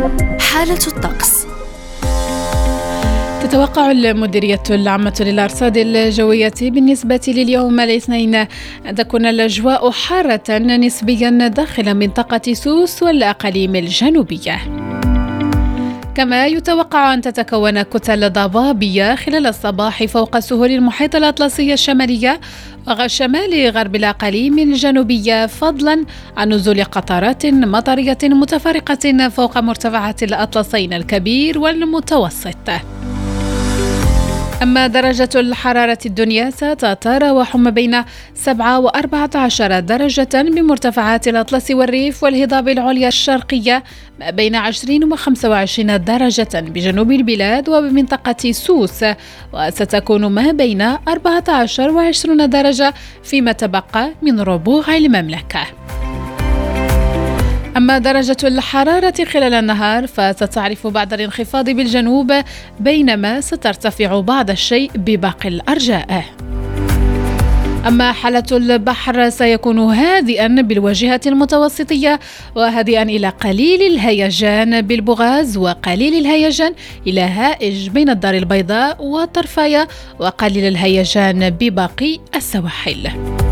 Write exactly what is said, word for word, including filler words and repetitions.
حالة الطقس. تتوقع المديرية العامة للأرصاد الجوية بالنسبة لليوم الاثنين أن تكون الأجواء حارة نسبيا داخل منطقة سوس والأقاليم الجنوبية. كما يتوقع أن تتكون كتل ضبابية خلال الصباح فوق سهول المحيط الأطلسي الشمالية وشمال غرب الأقاليم الجنوبية، فضلا عن نزول قطرات مطرية متفرقة فوق مرتفعات الأطلسين الكبير والمتوسط. أما درجة الحرارة الدنيا ستتراوح ما بين سبعة وأربعة عشر درجة بمرتفعات الأطلس والريف والهضاب العليا الشرقية، ما بين عشرين وخمسة وعشرين درجة بجنوب البلاد وبمنطقة سوس، وستكون ما بين أربعة عشر وعشرين درجة فيما تبقى من ربوع المملكة. أما درجة الحرارة خلال النهار فستعرف بعض الانخفاض بالجنوب، بينما سترتفع بعض الشيء بباقي الأرجاء. أما حالة البحر سيكون هادئا بالواجهة المتوسطية وهادئا إلى قليل الهيجان بالبغاز وقليل الهيجان إلى هائج بين الدار البيضاء وطرفايا وقليل الهيجان بباقي السواحل.